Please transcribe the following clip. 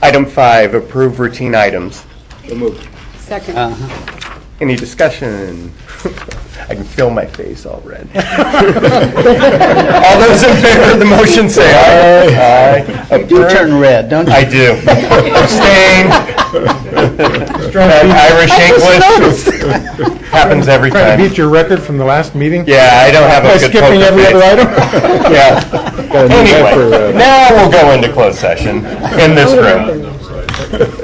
Item 5, approve routine items. So moved. Second. Any discussion? I can feel my face all red. All those in favor of the motion say aye. Aye. You do turn red, don't you? I do. Abstain. That Irish English happens every Trying to time. beat your record from the last meeting? Yeah, I don't have By a good skipping poker every face. other item? Yeah. Anyway, now we'll go into closed session in this room.